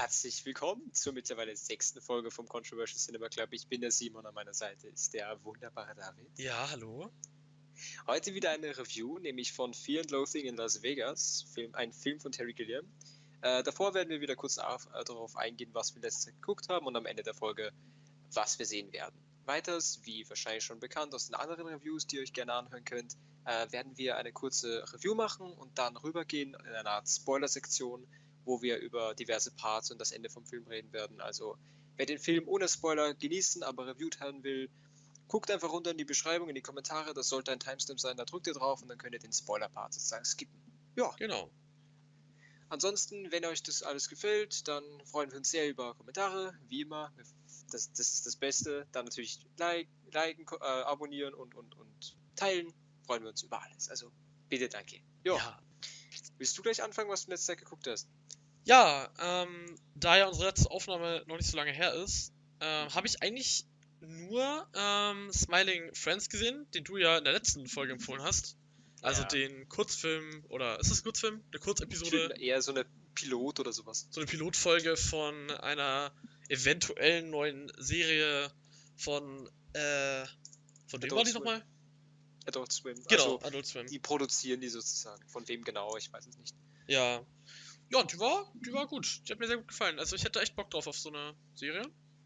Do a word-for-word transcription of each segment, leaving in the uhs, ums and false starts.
Herzlich willkommen zur mittlerweile sechsten Folge vom Controversial Cinema Club. Ich bin der Simon, an meiner Seite ist der wunderbare David. Ja, hallo. Heute wieder eine Review, nämlich von Fear and Loathing in Las Vegas, Film, ein Film von Terry Gilliam. Äh, davor werden wir wieder kurz auf, äh, darauf eingehen, was wir letzte Zeit geguckt haben und am Ende der Folge, was wir sehen werden. Weiters, wie wahrscheinlich schon bekannt aus den anderen Reviews, die ihr euch gerne anhören könnt, äh, werden wir eine kurze Review machen und dann rübergehen in eine Art Spoiler-Sektion, wo wir über diverse Parts und das Ende vom Film reden werden. Also, wer den Film ohne Spoiler genießen, aber reviewed haben will, guckt einfach runter in die Beschreibung, in die Kommentare, das sollte ein Timestamp sein, da drückt ihr drauf und dann könnt ihr den Spoiler-Part sozusagen skippen. Ja. Genau. Ansonsten, wenn euch das alles gefällt, dann freuen wir uns sehr über Kommentare, wie immer. Das, das ist das Beste. Dann natürlich like, liken, äh, abonnieren und, und, und teilen. Freuen wir uns über alles. Also, bitte, danke. Jo. Ja. Willst du gleich anfangen, was du in letzter Zeit geguckt hast? Ja, ähm, da ja unsere letzte Aufnahme noch nicht so lange her ist, ähm, habe ich eigentlich nur ähm, Smiling Friends gesehen, den du ja in der letzten Folge empfohlen hast. Also Ja. den Kurzfilm, oder ist das ein Kurzfilm? Eine Kurzepisode? Eher so eine Pilot oder sowas. So eine Pilotfolge von einer eventuellen neuen Serie von, äh, von wem Adult war die Swim. nochmal? Adult Swim. Genau, Also, Adult Swim. die produzieren die sozusagen. Von wem genau, ich weiß es nicht. Ja. Ja, und die war, die war gut. Die hat mir sehr gut gefallen. Also ich hätte echt Bock drauf auf so eine Serie.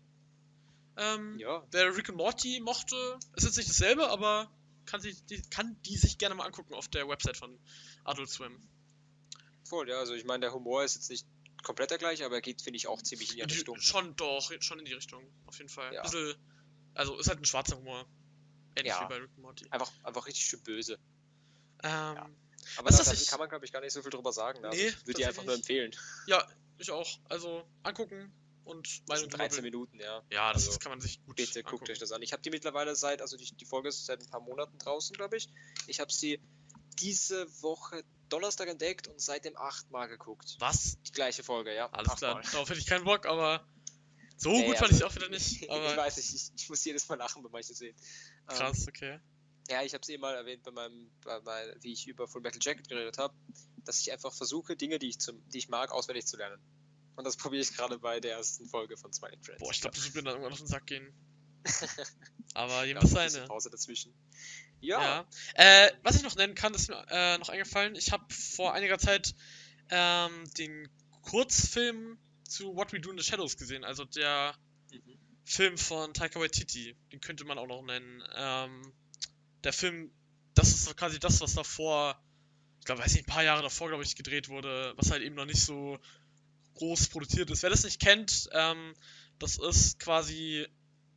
Ähm, Ja. wer Rick and Morty mochte, ist jetzt nicht dasselbe, aber kann, sich, die, kann die sich gerne mal angucken auf der Website von Adult Swim. Voll, ja. Also, ich meine, der Humor ist jetzt nicht komplett der gleiche, aber er geht, finde ich, auch ziemlich in die In die, Richtung. schon doch, schon in die Richtung, auf jeden Fall. Ja. Bisschen, also ist halt ein schwarzer Humor. Ähnlich Ja. wie bei Rick and Morty. Einfach, einfach richtig schön böse. Ähm, Ja. Aber Was da, das da ich- kann man, glaube ich, gar nicht so viel drüber sagen. Also, Nee, ich würde dir einfach nur empfehlen. Ja, ich auch. Also angucken und Das Meinung sind drüber dreizehn bilden. Minuten, ja. Ja, das Also, ist, kann man sich gut Bitte angucken. guckt euch das an. Ich habe die mittlerweile seit, also die, die Folge ist seit ein paar Monaten draußen, glaube ich. Ich habe sie diese Woche Donnerstag entdeckt und seitdem achtmal geguckt. Was? Die gleiche Folge, ja. Alles achtmal. klar, darauf hätte ich keinen Bock, aber so Nee, gut fand also, ich es auch wieder nicht. Aber ich weiß nicht, ich, ich muss jedes Mal lachen bei manchen sehen. Ähm, krass, okay. ja, ich habe es eh mal erwähnt bei meinem, bei mein, wie ich über Full Metal Jacket geredet habe, dass ich einfach versuche, Dinge, die ich, zum, die ich mag, auswendig zu lernen. Und das probiere ich gerade bei der ersten Folge von Smiling Friends. Boah, ich glaube, das wird mir dann irgendwann auf den Sack gehen. Aber jedem Ja, das ein bisschen seine. Pause dazwischen. Ja. Ja. Äh, was ich noch nennen kann, ist mir äh, noch eingefallen. Ich habe vor einiger Zeit ähm, den Kurzfilm zu What We Do in the Shadows gesehen. Also der Mhm. Film von Taika Waititi. Den könnte man auch noch nennen. Ähm, der Film, das ist so quasi das, was davor, ich glaube, weiß nicht, ein paar Jahre davor, glaube ich, gedreht wurde, was halt eben noch nicht so groß produziert ist. Wer das nicht kennt, ähm, das ist quasi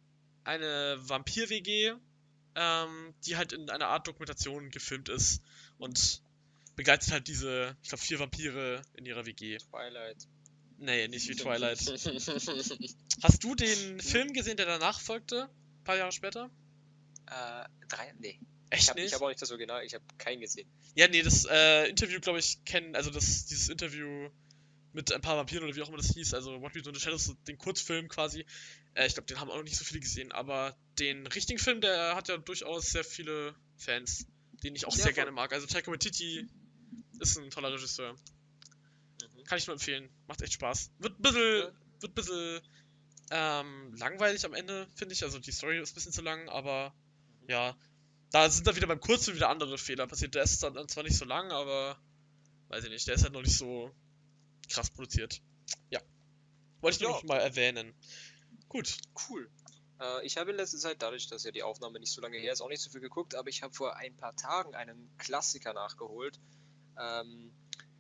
eine Vampir-W G, ähm, die halt in einer Art Dokumentation gefilmt ist und begleitet halt diese, ich glaube, vier Vampire in ihrer W G. Twilight. Nee, nicht wie Twilight. Hast du den Film gesehen, der danach folgte? Ein paar Jahre später? äh, drei? Nee. Echt Ich habe nicht? hab auch nicht das Original, ich habe keinen gesehen. Ja, nee, das äh, Interview, glaube ich, kennen, also das, dieses Interview mit ein paar Vampiren oder wie auch immer das hieß, also What We Do in the Shadows, den Kurzfilm quasi, äh, ich glaube, den haben auch noch nicht so viele gesehen, aber den richtigen Film, der hat ja durchaus sehr viele Fans, den ich auch Ja, sehr voll. gerne mag. Also Taika Waititi ist ein toller Regisseur. Mhm. Kann ich nur empfehlen. Macht echt Spaß. Wird ein bisschen, Ja. wird ein bisschen ähm, langweilig am Ende, finde ich. Also die Story ist ein bisschen zu lang, aber Mhm. ja, da sind dann wieder beim Kurzfilm wieder andere Fehler passiert. Der ist dann zwar nicht so lang, aber weiß ich nicht, der ist halt noch nicht so krass produziert. Ja. Wollte ich nur Ja. noch mal erwähnen. Gut. Cool. Äh, ich habe in letzter Zeit, dadurch, dass ja die Aufnahme nicht so lange her ist, auch nicht so viel geguckt, aber ich habe vor ein paar Tagen einen Klassiker nachgeholt. Ähm,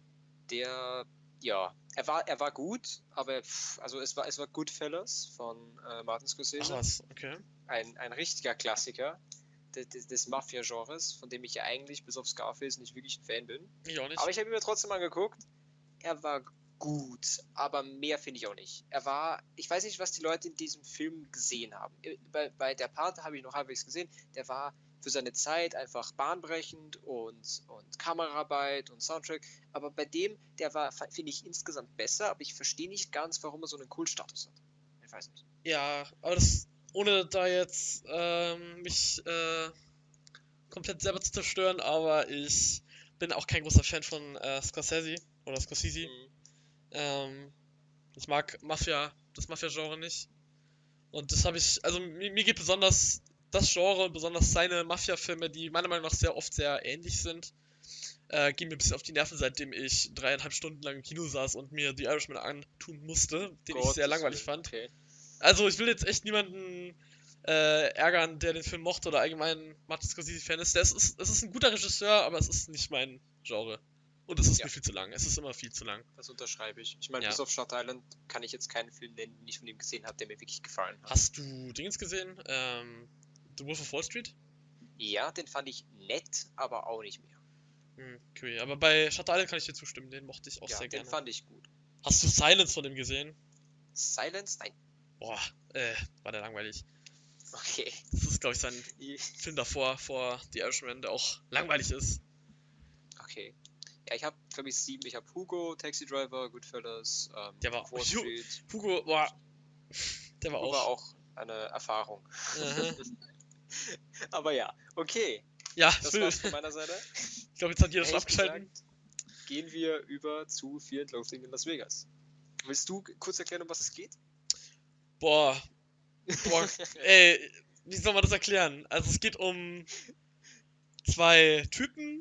der, ja, er war, er war gut, aber pff, also es war, es war Goodfellas von äh, Martin Ach Scorsese. was, okay. Ein, ein richtiger Klassiker des, des, des Mafia-Genres, von dem ich ja eigentlich bis auf Scarface nicht wirklich ein Fan bin. Ich auch nicht. Aber ich habe ihn mir trotzdem angeguckt. Er war gut, aber mehr finde ich auch nicht. Er war, ich weiß nicht, was die Leute in diesem Film gesehen haben. Bei, bei der Part habe ich noch halbwegs gesehen, der war für seine Zeit einfach bahnbrechend und, und Kameraarbeit und Soundtrack. Aber bei dem, der war, finde ich, insgesamt besser, aber ich verstehe nicht ganz, warum er so einen Kultstatus hat. Ich weiß nicht. Ja, aber das, ohne da jetzt ähm, mich äh, komplett selber zu zerstören, aber ich bin auch kein großer Fan von äh, Scorsese oder Scorsese. Mhm. Ähm, Ich mag Mafia, das Mafia-Genre nicht. Und das habe ich, also mir, mir geht besonders das Genre, besonders seine Mafia-Filme, die meiner Meinung nach sehr oft sehr ähnlich sind, äh, gehen mir ein bisschen auf die Nerven, seitdem ich dreieinhalb Stunden lang im Kino saß und mir The Irishman antun musste, den ich sehr Gottes langweilig Willen, fand. okay. Also ich will jetzt echt niemanden äh, ärgern, der den Film mochte oder allgemein Martin Scorsese-Fan ist. Der ist, ist. Es ist ein guter Regisseur, aber es ist nicht mein Genre. Und es ist Ja. mir viel zu lang. Es ist immer viel zu lang. Das unterschreibe ich. Ich meine, Ja. bis auf Shutter Island kann ich jetzt keinen Film nennen, den ich von ihm gesehen habe, der mir wirklich gefallen hat. Hast du Dingens gesehen? Ähm, The Wolf of Wall Street? Ja, den fand ich nett, aber auch nicht mehr. Hm, okay, aber bei Shutter Island kann ich dir zustimmen, den mochte ich auch Ja, sehr den gerne. fand ich gut. Hast du Silence von dem gesehen? Silence? Nein. Boah, äh, war der langweilig. Okay. Das ist, glaube ich, sein I- Film davor, vor The Irishman, der auch langweilig ist. Okay. Ja, ich habe, glaube ich, sieben. Ich habe Hugo, Taxi Driver, Goodfellas, ähm, Der war- Wall Ju- Street. Hugo, boah, der war Hugo auch. war auch eine Erfahrung. Aha. Aber ja, okay. Ja, Das Phil, war's von meiner Seite. ich glaube, jetzt hat jeder schon Ehrlich abgeschaltet. gesagt, gehen wir über zu Fear and Loathing in Las Vegas. Willst du kurz erklären, um was es geht? Boah, boah, ey, wie soll man das erklären? Also es geht um zwei Typen.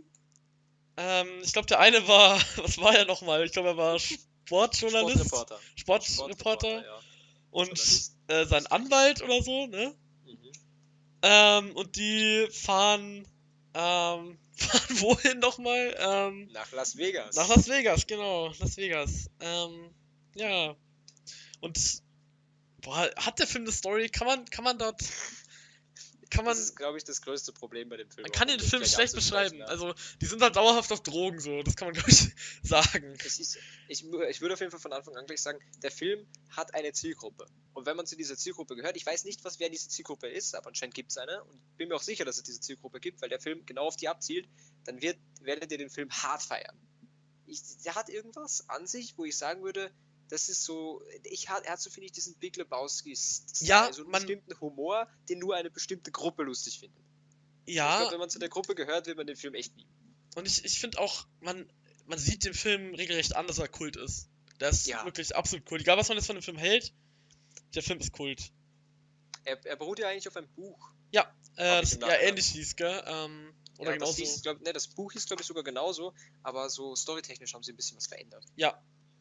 Ähm, ich glaube, der eine war, was war er nochmal? Ich glaube, er war Sportjournalist, Sportreporter. Sportreporter ja. und Journalist. äh, sein Anwalt oder so, ne? Mhm. Ähm, und die fahren, ähm, fahren wohin nochmal? Ähm, Nach Las Vegas. nach Las Vegas, genau, Las Vegas. Ähm, ja. Und, boah, hat der Film eine Story? Kann man, kann man dort, kann man, Das ist, glaube ich, das größte Problem bei dem Film. man kann auch, den um das Film gleich schlecht anzusprechen, beschreiben. ja. Also, die sind halt dauerhaft auf Drogen, so, das kann man, glaube ich, sagen. Es ist, ich, ich würde auf jeden Fall von Anfang an gleich sagen, der Film hat eine Zielgruppe. Und wenn man zu dieser Zielgruppe gehört, ich weiß nicht, was wer diese Zielgruppe ist, aber anscheinend gibt es eine und bin mir auch sicher, dass es diese Zielgruppe gibt, weil der Film genau auf die abzielt, dann wird, werdet ihr den Film hart feiern. Ich, der hat irgendwas an sich, wo ich sagen würde, das ist so, ich, er hat so, finde ich, diesen Big Lebowski-Style, Ja, so einen man- bestimmten Humor, den nur eine bestimmte Gruppe lustig findet. Ich Ja, glaube, wenn man zu der Gruppe gehört, wird man den Film echt lieben. und ich, ich finde auch, man, man sieht dem Film regelrecht an, dass er Kult ist. Der ist Ja. wirklich absolut Kult. Egal, was man jetzt von dem Film hält, der Film ist Kult. Er, er beruht ja eigentlich auf einem Buch. Ja, Hab äh, ich das im ja Nachhinein. ähnlich hieß, gell? Ähm, oder Ja, das, genauso. hieß, glaub, ne, das Buch hieß, glaube ich, sogar genauso, aber so storytechnisch haben sie ein bisschen was verändert. Ja,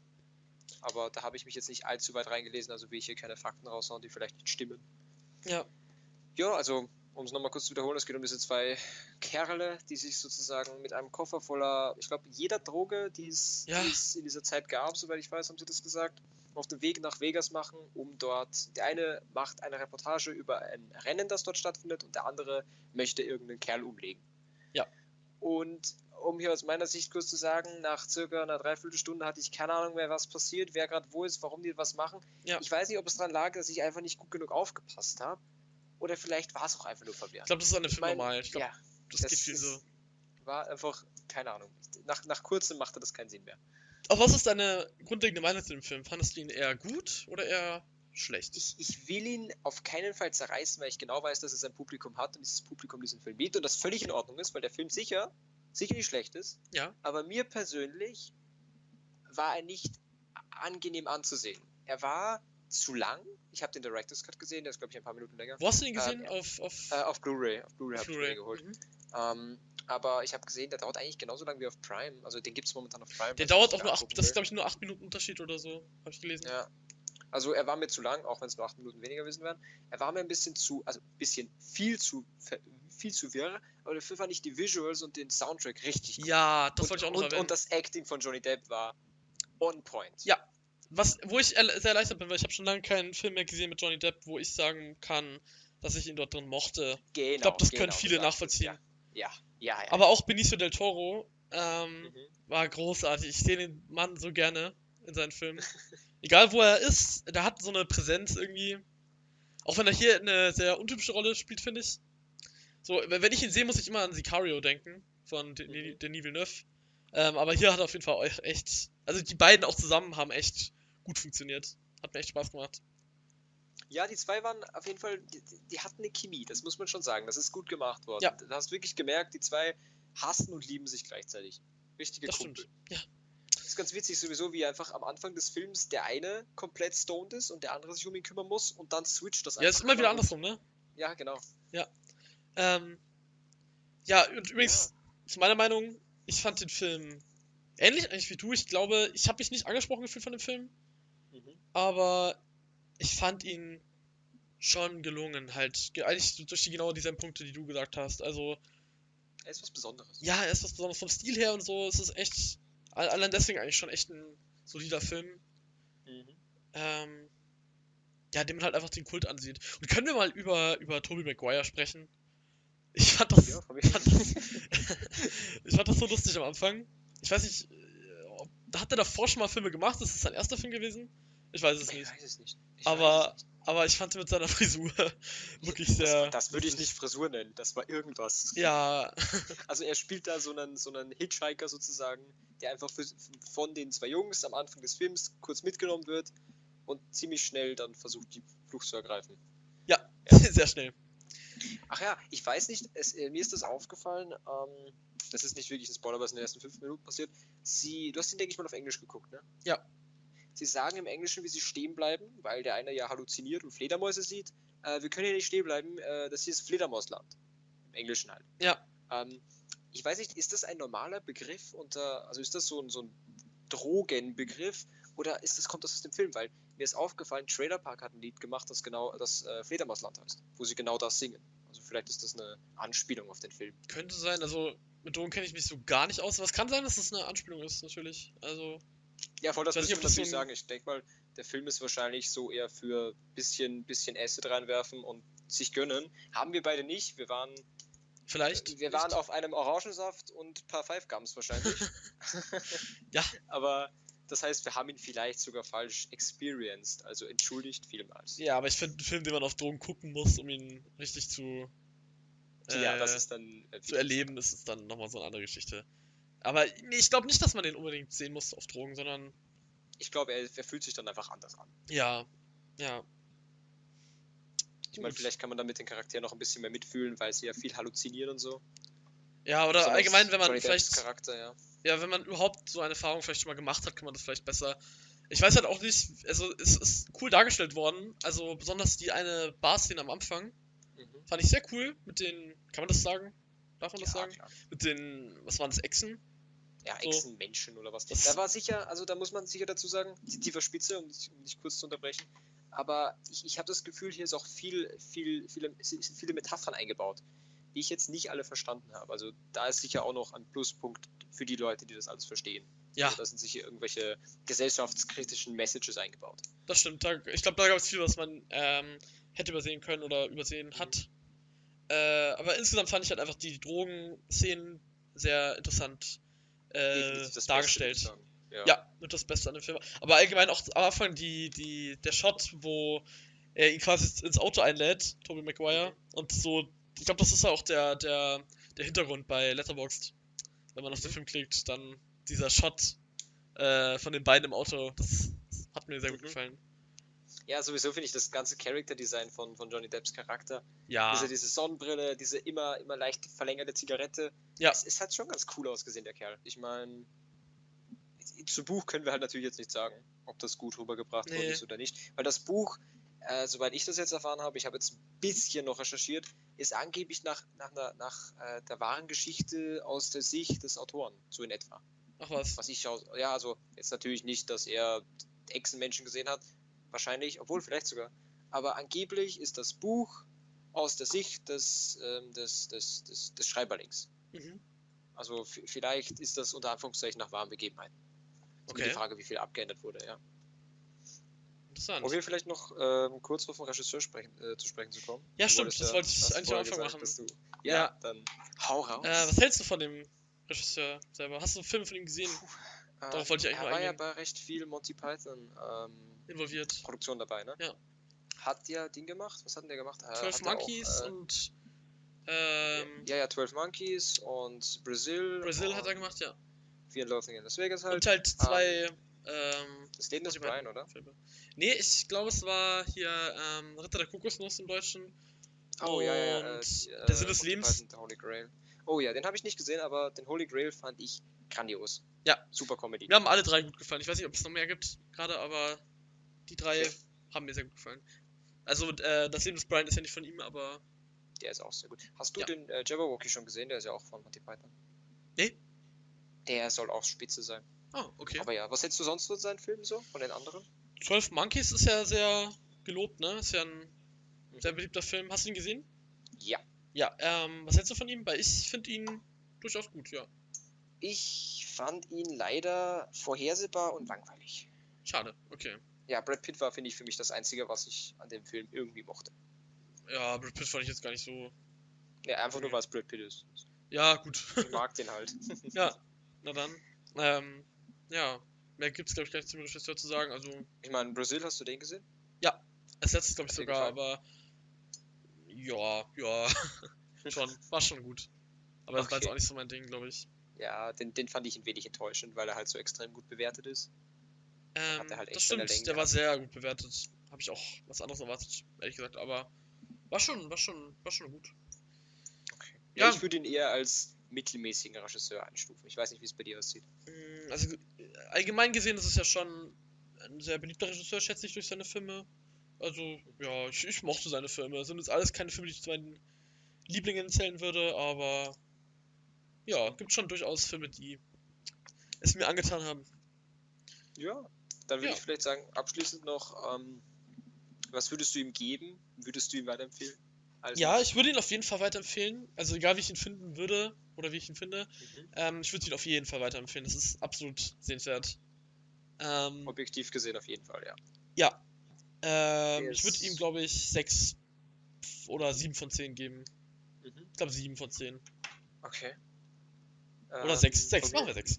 Aber da habe ich mich jetzt nicht allzu weit reingelesen, also will ich hier keine Fakten raushauen, die vielleicht nicht stimmen. ja. Ja, also, um es nochmal kurz zu wiederholen, es geht um diese zwei Kerle, die sich sozusagen mit einem Koffer voller, ich glaube, jeder Droge, die es, Ja. die es in dieser Zeit gab, soweit ich weiß, haben sie das gesagt, auf den Weg nach Vegas machen, um dort, der eine macht eine Reportage über ein Rennen, das dort stattfindet, und der andere möchte irgendeinen Kerl umlegen. Ja. Und um hier aus meiner Sicht kurz zu sagen, nach circa einer Dreiviertelstunde hatte ich keine Ahnung mehr, was passiert, wer gerade wo ist, warum die was machen. Ja. Ich weiß nicht, ob es daran lag, dass ich einfach nicht gut genug aufgepasst habe. Oder vielleicht war es auch einfach nur Ich verwirrend. glaube, das ist an dem Film mein, normal. Ich glaube, ja, das, das geht viel ist- so. war einfach, keine Ahnung. Nach, nach kurzem machte das keinen Sinn mehr. Aber was ist deine grundlegende Meinung zu dem Film? Fandest du ihn eher gut oder eher schlecht? Ich, ich will ihn auf keinen Fall zerreißen, weil ich genau weiß, dass es ein Publikum hat und dieses Publikum diesen Film liebt und das völlig in Ordnung ist, weil der Film sicher, sicher nicht schlecht ist. Ja. Aber mir persönlich war er nicht angenehm anzusehen. Er war zu lang. Ich habe den Director's Cut gesehen, der ist, glaube ich, ein paar Minuten länger. Wo hast du ihn gesehen? Ähm, auf, auf, Äh, auf Blu-ray. Auf Blu-ray habe ich Blu-ray. mir geholt. Mhm. Ähm, aber ich habe gesehen, der dauert eigentlich genauso lang wie auf Prime. Also den gibt es momentan auf Prime. Der falls dauert man auch sich nur acht, angucken das ist will. glaube ich nur acht Minuten Unterschied oder so, habe ich gelesen. Ja. Also er war mir zu lang, auch wenn es nur acht Minuten weniger gewesen wären. Er war mir ein bisschen zu, also ein bisschen viel zu, viel zu wirr, aber dafür fand ich die Visuals und den Soundtrack richtig gut. Ja, das und, wollte ich auch noch und, erwähnen. und das Acting von Johnny Depp war on point. Ja. Was, wo ich erle- sehr erleichtert bin, weil ich habe schon lange keinen Film mehr gesehen mit Johnny Depp, wo ich sagen kann, dass ich ihn dort drin mochte. Genau, Ich glaube, das genau, können du viele sagst es, nachvollziehen. Ja, ja, ja. Aber auch Benicio del Toro ähm, Mhm. war großartig. Ich sehe den Mann so gerne in seinen Filmen. Egal wo er ist, der hat so eine Präsenz irgendwie. Auch wenn er hier eine sehr untypische Rolle spielt, finde ich. So, wenn wenn ich ihn sehe, muss ich immer an Sicario denken, von Denis Mhm. Denis Villeneuve. Ähm, aber hier hat er auf jeden Fall auch echt, also die beiden auch zusammen haben echt gut funktioniert. Hat mir echt Spaß gemacht. Ja, die zwei waren auf jeden Fall, die, die hatten eine Chemie, das muss man schon sagen. Das ist gut gemacht worden. Ja. Du hast wirklich gemerkt, die zwei hassen und lieben sich gleichzeitig. Richtige Das Kumpel. stimmt. Ja. Das ist ganz witzig sowieso, wie einfach am Anfang des Films der eine komplett stoned ist und der andere sich um ihn kümmern muss und dann switcht das einfach. Ja, ist immer wieder und, andersrum, ne? Ja, genau. Ja. Ähm, ja, und übrigens, Ja. zu meiner Meinung, ich fand den Film ähnlich eigentlich wie du. Ich glaube, ich habe mich nicht angesprochen gefühlt von dem Film, Mhm. aber ich fand ihn schon gelungen, halt. Ge- Eigentlich durch die genau dieselben Punkte, die du gesagt hast. Also, Er ist was Besonderes. ja, er ist was Besonderes vom Stil her und so. Es ist echt, all- allein deswegen eigentlich schon echt ein solider Film. Mhm. Ähm, ja, dem man halt einfach den Kult ansieht. Und können wir mal über, über Tobey Maguire sprechen? Ich fand das, Ja, von mir. fand das ich fand das so lustig am Anfang. Ich weiß nicht, äh, ob, hat er davor schon mal Filme gemacht? Ist das sein erster Film gewesen? Ich weiß es Ich nicht. weiß es nicht. Ich Aber, weiß es nicht. aber ich fand ihn mit seiner Frisur wirklich Das, sehr. das würde ich lustig. nicht Frisur nennen, das war irgendwas. Ja, Also er spielt da so einen, so einen Hitchhiker sozusagen, der einfach für, von den zwei Jungs am Anfang des Films kurz mitgenommen wird und ziemlich schnell dann versucht, die Flucht zu ergreifen. ja, Ja. sehr schnell. Ach ja, ich weiß nicht, es, äh, mir ist das aufgefallen, ähm, das ist nicht wirklich ein Spoiler, was in den ersten fünf Minuten passiert. Sie, du hast den, denke ich mal, auf Englisch geguckt, ne? Ja. Sie sagen im Englischen, wie sie stehen bleiben, weil der eine ja halluziniert und Fledermäuse sieht. Äh, wir können hier nicht stehen bleiben, äh, das hier ist Fledermausland. Im Englischen halt. Ja. Ähm, ich weiß nicht, ist das ein normaler Begriff unter, also ist das so ein, so ein Drogenbegriff oder ist das, kommt das aus dem Film? Weil mir ist aufgefallen, Trailer Park hat ein Lied gemacht, das genau das äh, Fledermausland heißt, wo sie genau das singen. Also vielleicht ist das eine Anspielung auf den Film. Könnte sein, also mit Drogen kenne ich mich so gar nicht aus. Aber es kann sein, dass es eine Anspielung ist, natürlich. Also, Ja, voll, das Ich weiß müssen nicht, wir ob das natürlich so ein- sagen. Ich denke mal, der Film ist wahrscheinlich so eher für bisschen, bisschen Acid reinwerfen und sich gönnen. Haben wir beide nicht. Wir waren, vielleicht. wir nicht. waren auf einem Orangensaft und ein paar Five Gums wahrscheinlich. Ja. Aber das heißt, wir haben ihn vielleicht sogar falsch experienced. Also entschuldigt vielmals. Ja, aber ich finde einen Film, den man auf Drogen gucken muss, um ihn richtig zu, äh, Ja, das ist dann äh, zu erleben, ist es dann nochmal so eine andere Geschichte. Aber nee, ich glaube nicht, dass man den unbedingt sehen muss auf Drogen, sondern Ich glaube, er, er fühlt sich dann einfach anders an. ja, ja. Ich meine, Gut. vielleicht kann man dann mit den Charakteren noch ein bisschen mehr mitfühlen, weil sie ja viel halluzinieren und so. Ja, oder Besonders allgemein, wenn man Johnny Depps vielleicht, Charakter, ja. ja, wenn man überhaupt so eine Erfahrung vielleicht schon mal gemacht hat, kann man das vielleicht besser. Ich weiß halt auch nicht, also es ist cool dargestellt worden, also besonders die eine Bar-Szene am Anfang Mhm. fand ich sehr cool mit den, kann man das sagen? Darf man das Ja, sagen? klar. Mit den, was waren das, Echsen? Ja, So. Echsenmenschen oder was. Das- Da war sicher, also da muss man sicher dazu sagen, die tiefer Spitze, um dich, um dich kurz zu unterbrechen. Aber ich, ich habe das Gefühl, hier ist auch viel, viel, viele, es sind viele Metaphern eingebaut, die ich jetzt nicht alle verstanden habe. Also da ist sicher auch noch ein Pluspunkt für die Leute, die das alles verstehen. Ja, Also da sind sicher irgendwelche gesellschaftskritischen Messages eingebaut. das stimmt. Da, ich glaube, da gab es viel, was man ähm, hätte übersehen können oder übersehen Mhm. hat. Äh, aber insgesamt fand ich halt einfach die Drogenszenen sehr interessant äh, Definitiv das dargestellt. Beste, würde ich sagen. Ja. Ja, mit das Beste an dem Film. Aber allgemein auch am Anfang die, die, der Shot, wo er ihn quasi ins Auto einlädt, Tobey Maguire. Mhm. Und so, ich glaube, das ist auch der, der, der Hintergrund bei Letterboxd. Wenn man auf den Mhm. Film klickt, dann dieser Shot äh, von den beiden im Auto, das hat mir sehr gut Mhm. gefallen. Ja, sowieso finde ich das ganze Character-Design von, von Johnny Depps Charakter, Ja, diese, diese Sonnenbrille, diese immer, immer leicht verlängerte Zigarette, Ja. es, es hat schon ganz cool ausgesehen, der Kerl. Ich meine, zu Buch können wir halt natürlich jetzt nicht sagen, ob das gut rübergebracht worden Nee. ist oder nicht, weil das Buch, äh, soweit ich das jetzt erfahren habe, ich habe jetzt ein bisschen noch recherchiert, ist angeblich nach, nach, einer, nach äh, der wahren Geschichte aus der Sicht des Autoren, so in etwa. ach was. Was ich aus, ja, also jetzt natürlich nicht, dass er Echsenmenschen gesehen hat, wahrscheinlich, obwohl vielleicht sogar, aber angeblich ist das Buch aus der Sicht des, ähm, des, des, des, des Schreiberlings. Mhm. Also f- vielleicht ist das unter Anführungszeichen nach wahren Begebenheiten. Ist nur Okay, die Frage, wie viel abgeändert wurde, ja. interessant. Um wir vielleicht noch ähm, kurz auf den Regisseur sprechen, äh, zu sprechen zu kommen. Ja, Du stimmt, wolltest das wollte ich hast eigentlich vorher am Anfang gesagt, machen. dass Du, ja, Ja. dann hau raus. Äh, was hältst du von dem Regisseur selber? Hast du Filme von ihm gesehen? Ähm, darauf wollte ich eigentlich er nur war ja eingehen. bei recht viel Monty Python ähm, Involviert? Produktion dabei, ne? Ja. Hat der Ding gemacht? Was hat denn der gemacht? Äh, Twelve hat der Monkeys auch, äh, und ähm, ja, ja, Twelve Monkeys und Brazil. Brazil und hat er gemacht, ja. Fear and Loathing in Las Vegas halt. Und halt zwei ähm, Das Leben des Monty Python Brian, oder? Filme. Nee, ich glaube, es war hier ähm, Ritter der Kokosnuss im Deutschen. Oh, ja, ja, ja. Und Äh, der Sinn des Monty Lebens. Python, The Holy Grail. Oh ja, den habe ich nicht gesehen, aber den Holy Grail fand ich grandios. Ja. Super Comedy. Mir haben alle drei gut gefallen. Ich weiß nicht, ob es noch mehr gibt gerade, aber die drei Okay. haben mir sehr gut gefallen. Also, äh, das Leben des Brian ist ja nicht von ihm, aber Der ist auch sehr gut. Hast du Ja. den äh, Jabberwocky schon gesehen? Der ist ja auch von Monty Python. Nee? Der soll auch spitze sein. Ah, okay. Aber ja, was hättest du sonst von seinen Filmen so? Von den anderen? zwölf Monkeys ist ja sehr gelobt, ne? Ist ja ein sehr beliebter Film. Hast du ihn gesehen? Ja. Ja, ähm, was hältst du von ihm? Weil ich finde ihn durchaus gut, ja. Ich fand ihn leider vorhersehbar und langweilig. Schade, okay. Ja, Brad Pitt war, finde ich, für mich das Einzige, was ich an dem Film irgendwie mochte. Ja, Brad Pitt fand ich jetzt gar nicht so. Ja, einfach Okay. nur, weil es Brad Pitt ist. Ja, gut. Ich mag den halt. Ja, na dann. Ähm, ja, mehr gibt's, glaube ich, gar nicht zum Regisseur zu sagen. Also, Ich meine, Brazil, hast du den gesehen? als letztes, glaube ich, Hat dir sogar, gefallen? aber. Ja, ja. schon. War schon gut. Aber das war jetzt Okay. auch nicht so mein Ding, glaube ich. Ja, den, den fand ich ein wenig enttäuschend, weil er halt so extrem gut bewertet ist. Ähm, hat er halt das echt seine stimmt, Längen der war gehabt. sehr gut bewertet. Habe ich auch was anderes erwartet, ehrlich gesagt, aber war schon, war schon, war schon gut. Okay. Ja, Ja. ich würde ihn eher als mittelmäßigen Regisseur einstufen. Ich weiß nicht, wie es bei dir aussieht. Mm, Also äh, allgemein gesehen ist es ja schon ein sehr beliebter Regisseur, schätze ich, durch seine Filme. Also, ja, ich, ich mochte seine Filme. Das sind jetzt alles keine Filme, die ich zu meinen Lieblingen zählen würde, aber ja, gibt schon durchaus Filme, die es mir angetan haben. Ja, dann würde Ja. ich vielleicht sagen, abschließend noch, ähm, was würdest du ihm geben? Würdest du ihm weiterempfehlen? Also, Ja, ich würde ihn auf jeden Fall weiterempfehlen. Also egal wie ich ihn finden würde oder wie ich ihn finde, mhm. ähm, ich würde ihn auf jeden Fall weiterempfehlen. Das ist absolut sehenswert. Ähm, Objektiv gesehen auf jeden Fall, ja. ja. Ähm, Der ich würde ihm, ist- glaube ich, sechs oder sieben von zehn geben. Mhm. Ich glaube sieben von zehn. Okay. Oder Ähm, sechs. sechs, von machen wir sechs.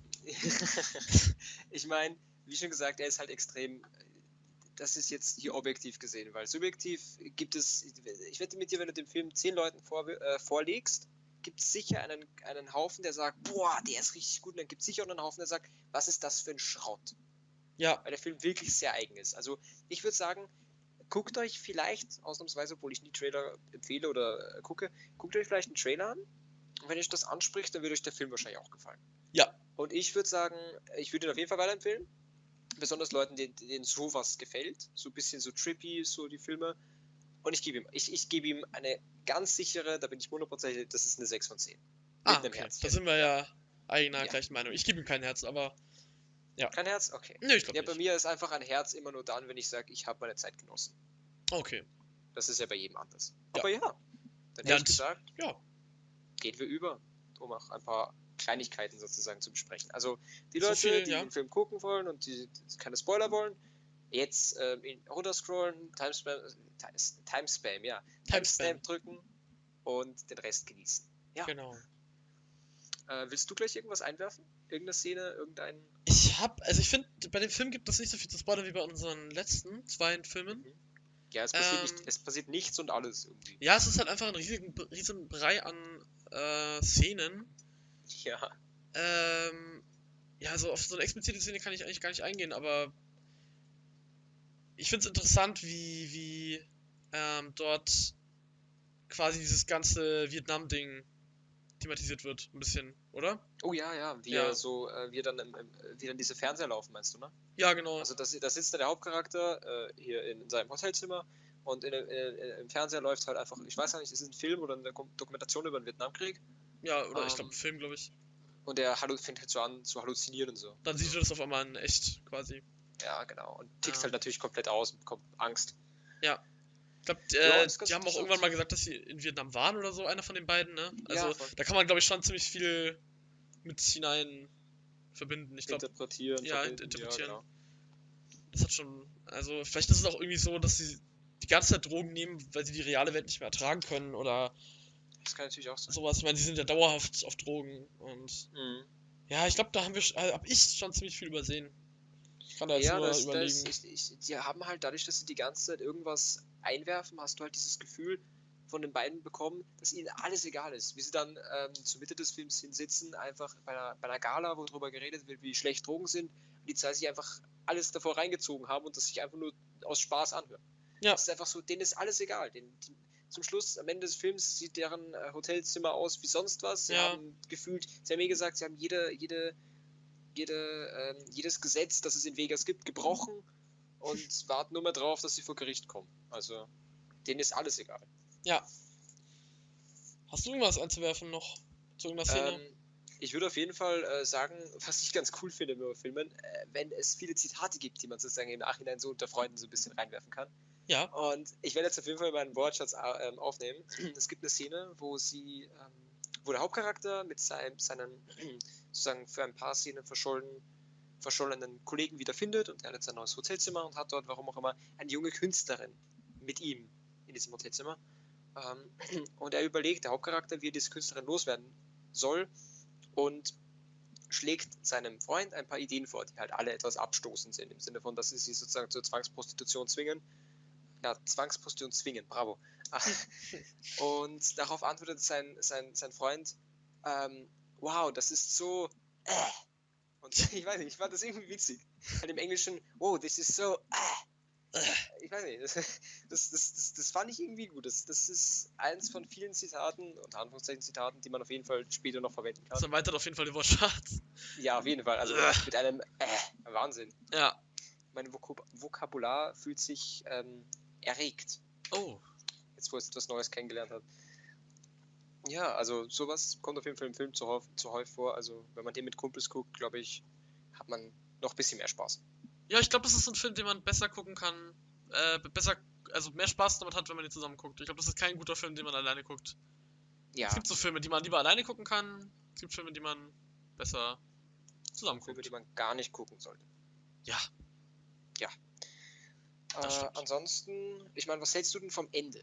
Ich meine, wie schon gesagt, er ist halt extrem. Das ist jetzt hier objektiv gesehen, weil subjektiv gibt es. Ich wette mit dir, wenn du den Film zehn Leuten vor, äh, vorlegst, gibt es sicher einen, einen Haufen, der sagt, boah, der ist richtig gut. Und dann gibt es sicher auch einen Haufen, der sagt, was ist das für ein Schrott? Ja, Weil der Film wirklich sehr eigen ist. Also ich würde sagen, guckt euch vielleicht, ausnahmsweise, obwohl ich nie Trailer empfehle oder äh, gucke, guckt euch vielleicht einen Trailer an. Und wenn euch das anspricht, dann wird euch der Film wahrscheinlich auch gefallen. Ja. Und ich würde sagen, ich würde ihn auf jeden Fall weiterempfehlen. Besonders Leuten, denen, denen sowas gefällt. So ein bisschen so trippy, so die Filme. Und ich gebe ihm, ich, ich gebe ihm eine ganz sichere, da bin ich hundertprozentig, das ist eine sechs von zehn. Mit Ah, einem okay. Herzchen. Da sind wir ja eigener Ja. gleichen Meinung. Ich gebe ihm kein Herz, aber Kein Herz? Okay. nö, ich glaube Ja, bei nicht. mir ist einfach ein Herz immer nur dann, wenn ich sage, ich habe meine Zeit genossen. Okay. Das ist ja bei jedem anders. Ja. Aber ja, dann Ja, hätte ich und- gesagt, Ja. gehen wir über, um auch ein paar Kleinigkeiten sozusagen zu besprechen. Also die So Leute, viel, die ja. den Film gucken wollen und die, die keine Spoiler wollen, jetzt ähm, in runterscrollen, Timespam, äh, Timespam, ja, Timestamp. drücken und den Rest genießen. Ja. Genau. Äh, willst du gleich irgendwas einwerfen? Irgendeine Szene, irgendein... Ich hab, also ich finde, bei dem Film gibt es nicht so viel zu spoilern wie bei unseren letzten zwei Filmen. Ja, es passiert, Ähm, nicht, es passiert nichts und alles irgendwie. Ja, es ist halt einfach ein riesigen, riesen Brei an äh, Szenen. Ja. Ähm, ja, also auf so eine explizite Szene kann ich eigentlich gar nicht eingehen, aber ich finde es interessant, wie, wie ähm, dort quasi dieses ganze Vietnam-Ding thematisiert wird, ein bisschen, oder? Oh ja, ja, wie Ja. er so, äh, wie er dann, im, im, wie dann diese Fernseher laufen, meinst du, ne? Ja, genau. Also da da sitzt der Hauptcharakter äh, hier in seinem Hotelzimmer und in, in, in, im Fernseher läuft halt einfach, ich weiß gar nicht, ist es ein Film oder eine Kom- Dokumentation über den Vietnamkrieg Ja, oder ich ähm, glaube, Film, glaube ich. und der hallu- fängt halt so an zu halluzinieren und so. Dann sieht er das auf einmal in echt, quasi. Ja, genau. Und tickt Ja. halt natürlich komplett aus und bekommt Angst. Ich glaube, Ja, äh, das ist ganz die haben auch interessant. irgendwann mal gesagt, dass sie in Vietnam waren oder so, einer von den beiden, ne? Also, Ja, voll. da kann man, glaube ich, schon ziemlich viel mit hinein verbinden. Ich glaube, Interpretieren, ja, verbinden, interpretieren. Ja, genau. das hat schon, also, vielleicht ist es auch irgendwie so, dass sie die ganze Zeit Drogen nehmen, weil sie die reale Welt nicht mehr ertragen können oder Das kann natürlich auch sein. sowas. Ich meine, sie sind ja dauerhaft auf Drogen und Mhm. ja, ich glaube, da haben wir, äh, hab ich schon ziemlich viel übersehen. Ich kann da jetzt Ja, nur das, überlegen. das, ich, ich, die haben halt dadurch, dass sie die ganze Zeit irgendwas einwerfen, hast du halt dieses Gefühl von den beiden bekommen, dass ihnen alles egal ist. Wie sie dann ähm, zur Mitte des Films hinsitzen, einfach bei einer, bei einer Gala, wo darüber geredet wird, wie schlecht Drogen sind, und die zwei sich einfach alles davor reingezogen haben und das sich einfach nur aus Spaß anhören. Ja. Das ist einfach so, denen ist alles egal. Den, die, zum Schluss, am Ende des Films, sieht deren äh, Hotelzimmer aus wie sonst was. Sie Ja. haben gefühlt, sie haben mir gesagt, sie haben jede, jede jede, ähm, jedes Gesetz, das es in Vegas gibt, gebrochen und warten nur mehr drauf, dass sie vor Gericht kommen. Also, denen ist alles egal. Ja. Hast du irgendwas einzuwerfen noch zu irgendeiner Szene? Ähm, ich würde auf jeden Fall äh, sagen, was ich ganz cool finde über Filmen, äh, wenn es viele Zitate gibt, die man sozusagen im Nachhinein so unter Freunden so ein bisschen reinwerfen kann. Ja. Und ich werde jetzt auf jeden Fall meinen Wortschatz äh, ähm, aufnehmen. Es gibt eine Szene, wo sie, ähm, wo der Hauptcharakter mit seinem, seinen, sozusagen für ein paar Szenen verschollen, verschollenen Kollegen wiederfindet und er hat jetzt ein neues Hotelzimmer und hat dort, warum auch immer, eine junge Künstlerin mit ihm in diesem Hotelzimmer. Ähm, und er überlegt, der Hauptcharakter, wie er diese Künstlerin loswerden soll und schlägt seinem Freund ein paar Ideen vor, die halt alle etwas abstoßend sind, im Sinne von, dass sie sie sozusagen zur Zwangsprostitution zwingen. Ja, Zwangsprostitution zwingen, bravo. Und darauf antwortet sein, sein, sein Freund, ähm, wow, das ist so, äh. Und ich weiß nicht, ich fand das irgendwie witzig. Halt im Englischen, wow, this is so, äh. Ich weiß nicht, das, das, das, das fand ich irgendwie gut. Das, das ist eins von vielen Zitaten, unter Anführungszeichen Zitaten, die man auf jeden Fall später noch verwenden kann. Das erweitert auf jeden Fall den Wortschatz. Ja, auf jeden Fall. Also mit einem äh, Wahnsinn. Ja. Mein Vokab Vokabular fühlt sich ähm, erregt. Oh. Jetzt, wo es etwas Neues kennengelernt hat. Ja, also sowas kommt auf jeden Fall im Film zu, zu häufig vor. Also wenn man den mit Kumpels guckt, glaube ich, hat man noch ein bisschen mehr Spaß. Ja, ich glaube, das ist ein Film, den man besser gucken kann. Äh, besser, also mehr Spaß damit hat, wenn man den zusammen guckt. Ich glaube, das ist kein guter Film, den man alleine guckt. Ja. Es gibt so Filme, die man lieber alleine gucken kann. Es gibt Filme, die man besser zusammen guckt. Filme, die man gar nicht gucken sollte. Ja. Ja. Äh, ansonsten, ich meine, was hältst du denn vom Ende?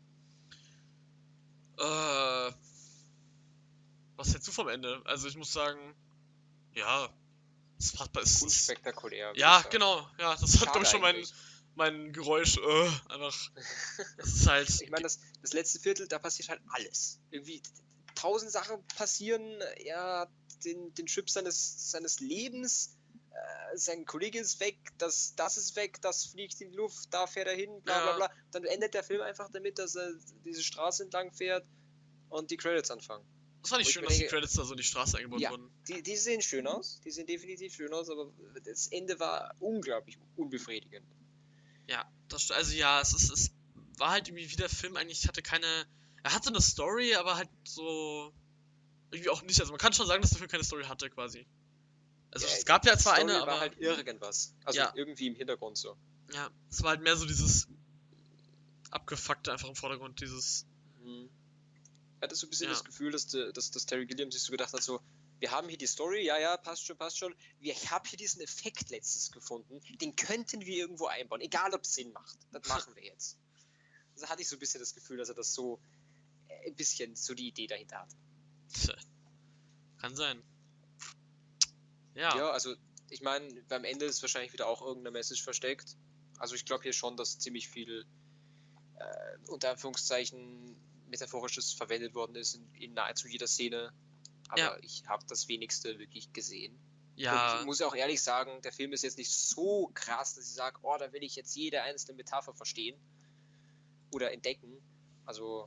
Äh, was hältst du vom Ende? Also ich muss sagen, ja, es war es unspektakulär. Ja, genau, ja, das hat glaube ich schon mein, eigentlich. mein Geräusch, äh, einfach, das ist halt... Ich meine, das, das letzte Viertel, da passiert halt alles. Irgendwie tausend Sachen passieren, er hat den, den Chip seines, seines Lebens, äh, sein Kollege ist weg, das, das ist weg, das fliegt in die Luft, da fährt er hin, bla bla bla. Dann endet der Film einfach damit, dass er diese Straße entlang fährt und die Credits anfangen. Das fand ich schön, dass denke, die Credits da so in die Straße eingebaut ja, wurden. Die, die sehen schön aus, die sehen definitiv schön aus, aber das Ende war unglaublich unbefriedigend. Ja, das, also ja, es, ist, es war halt irgendwie wie der Film eigentlich hatte keine, er hatte eine Story, aber halt so irgendwie auch nicht, also man kann schon sagen, dass der Film keine Story hatte quasi. Also ja, es gab ja zwar Story eine, aber... war halt irgendwas, also ja. irgendwie im Hintergrund so. Ja, es war halt mehr so dieses abgefuckte einfach im Vordergrund, dieses... Mhm. Hattest du ein bisschen ja. das Gefühl, dass, dass, dass Terry Gilliam sich so gedacht hat, so, wir haben hier die Story, ja, ja, passt schon, passt schon. Ich habe hier diesen Effekt letztes gefunden, den könnten wir irgendwo einbauen, egal ob es Sinn macht. Das machen wir jetzt. Also hatte ich so ein bisschen das Gefühl, dass er das so äh, ein bisschen so die Idee dahinter hat. Kann sein. Ja. Ja, also ich meine, beim Ende ist wahrscheinlich wieder auch irgendeine Message versteckt. Also ich glaube hier schon, dass ziemlich viel äh, unter Anführungszeichen Metaphorisches verwendet worden ist in, in nahezu jeder Szene. Aber ja. ich habe das wenigste wirklich gesehen. Ja. Und ich muss auch ehrlich sagen, der Film ist jetzt nicht so krass, dass ich sage, oh, da will ich jetzt jede einzelne Metapher verstehen oder entdecken. Also.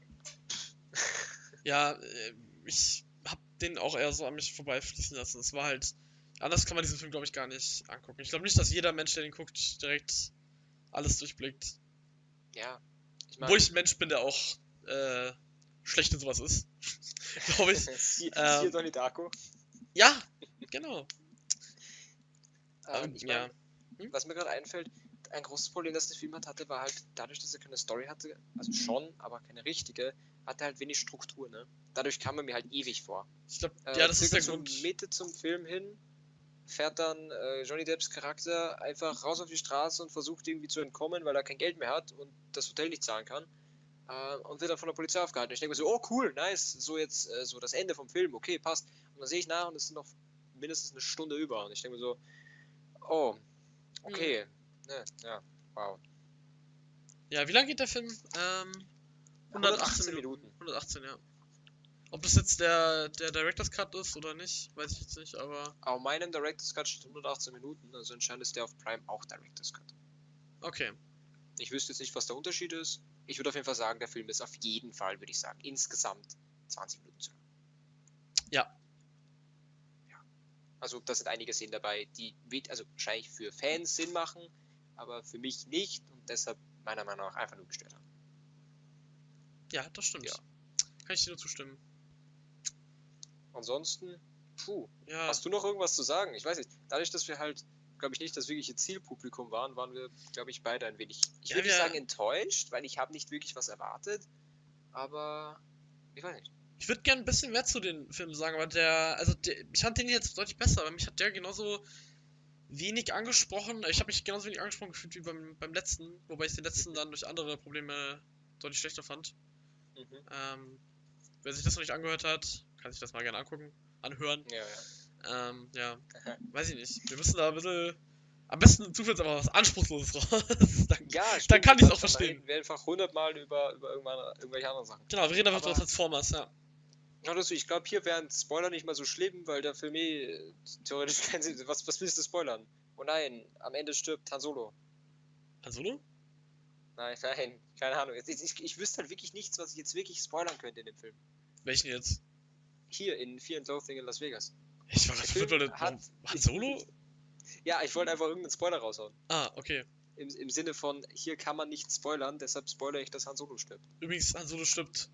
Ja, ich habe den auch eher so an mich vorbeifließen lassen. Es war halt. Anders kann man diesen Film, glaube ich, gar nicht angucken. Ich glaube nicht, dass jeder Mensch, der den guckt, direkt alles durchblickt. Ja. Ich mein, Wo ich ein Mensch bin, der auch äh, schlecht in sowas ist. Glaube ich. Hier ähm, Donnie Darko. Ja, genau. Ähm, ich mein, ja. Hm? Was mir gerade einfällt, ein großes Problem, das der Film hat, hatte, war halt dadurch, dass er keine Story hatte, also schon, aber keine richtige, hatte halt wenig Struktur, ne? Dadurch kam er mir halt ewig vor. Ich glaube, äh, ja, das ist der zur Grund. Mitte zum Film hin fährt dann äh, Johnny Depps Charakter einfach raus auf die Straße und versucht irgendwie zu entkommen, weil er kein Geld mehr hat und das Hotel nicht zahlen kann. Äh, und wird dann von der Polizei aufgehalten. Ich denke mir so, oh cool, nice, so jetzt äh, so das Ende vom Film, okay, passt. Und dann sehe ich nach und es sind noch mindestens eine Stunde über. Und ich denke mir so, oh, okay, mhm. ne, ja, wow. Ja, wie lange geht der Film? Ähm, hundertachtzehn Minuten. hundertachtzehn, ja. Ob das jetzt der, der Director's Cut ist oder nicht, weiß ich jetzt nicht, aber... Auf meinem Director's Cut steht hundertachtzehn Minuten, also anscheinend ist der auf Prime auch Director's Cut. Okay. Ich wüsste jetzt nicht, was der Unterschied ist. Ich würde auf jeden Fall sagen, der Film ist auf jeden Fall, würde ich sagen, insgesamt zwanzig Minuten zu lang. Ja. Ja. Also da sind einige Szenen dabei, die wed- also wahrscheinlich für Fans Sinn machen, aber für mich nicht und deshalb meiner Meinung nach einfach nur gestört haben. Ja, das stimmt. Ja. Kann ich dir nur zustimmen. Ansonsten, puh, Ja, hast du noch irgendwas zu sagen? Ich weiß nicht, dadurch, dass wir halt, glaube ich, nicht das wirkliche Zielpublikum waren, waren wir, glaube ich, beide ein wenig, ich Ja, würde nicht wir- sagen enttäuscht, weil ich habe nicht wirklich was erwartet, aber ich weiß nicht. ich würde gerne ein bisschen mehr zu den Filmen sagen, aber der, also der, ich fand den jetzt deutlich besser, aber mich hat der genauso wenig angesprochen. Ich habe mich genauso wenig angesprochen gefühlt wie beim, beim letzten, wobei ich den letzten dann durch andere Probleme deutlich schlechter fand. Mhm. Ähm, wer sich das noch nicht angehört hat, kann sich das mal gerne angucken, anhören. Ja, ja. Ähm, ja, weiß ich nicht. Wir müssen da ein bisschen, am besten suchen wir uns aber was Anspruchsloses raus. dann, Ja, dann stimmt, kann ich es auch dann verstehen. reden wir einfach hundertmal über, über irgendwann, irgendwelche anderen Sachen. Genau, wir reden einfach Aber- über Transformers, ja. Ja, das, ich glaube, hier wären Spoiler nicht mal so schlimm, weil der Film eh äh, theoretisch keinen Sinn. Was, was willst du spoilern? Oh nein, am Ende stirbt Han Solo. Han Solo? Nein, nein, keine Ahnung. Ich, ich, ich wüsste halt wirklich nichts, was ich jetzt wirklich spoilern könnte in dem Film. Welchen jetzt? Hier in Fear and Loathing in Las Vegas. Ich war Der gerade Film verwirrt, weil hat- Han Solo? Ja, ich wollte einfach irgendeinen Spoiler raushauen. Ah, okay. Im, Im Sinne von, hier kann man nicht spoilern, deshalb spoilere ich, dass Han Solo stirbt. Übrigens, Han Solo stirbt.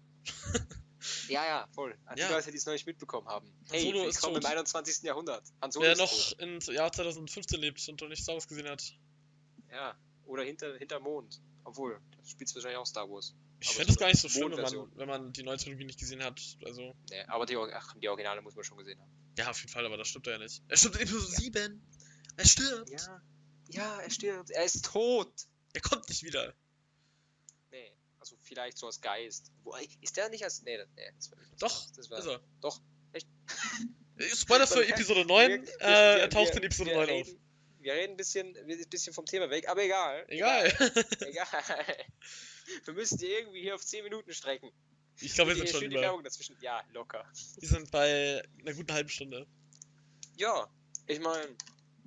Ja, ja, voll. An Ja. die Leute, die es noch nicht mitbekommen haben. Han Hey, Solo ist willkommen im tot. einundzwanzigsten Jahrhundert. Han Solo Wer ist noch tot. im Jahr zweitausendfünfzehn lebt und noch nicht Star Wars gesehen hat. Ja, oder hinter, hinter Mond. Obwohl, das spielt wahrscheinlich auch Star Wars. Ich Aber fände es so gar nicht so schlimm, wenn Mondversion. man, wenn man die neue Trilogie nicht gesehen hat. Also, Nee, aber die, Or- ach, die Originale muss man schon gesehen haben. ja, auf jeden Fall, aber das stimmt ja nicht. Er stirbt in Episode Ja. sieben. Er stirbt. Ja. Ja, er stirbt. Er ist tot. Er kommt nicht wieder. Nee, also vielleicht so als Geist. Wo, ist der nicht als... Nee, das- nee das war nicht. Doch, das war, ist er. Doch, echt. Spoiler für Episode neun. Wir- wir- äh, wir- er taucht wir- in Episode wir neun reden, auf. Wir reden ein bisschen, wir sind ein bisschen vom Thema weg, aber egal. Egal. Egal. Wir müssen die irgendwie hier auf zehn Minuten strecken. Ich glaube, wir Hier sind schon schön die über. Werbung dazwischen. Ja, locker. Wir sind bei einer guten halben Stunde. Ja, ich meine,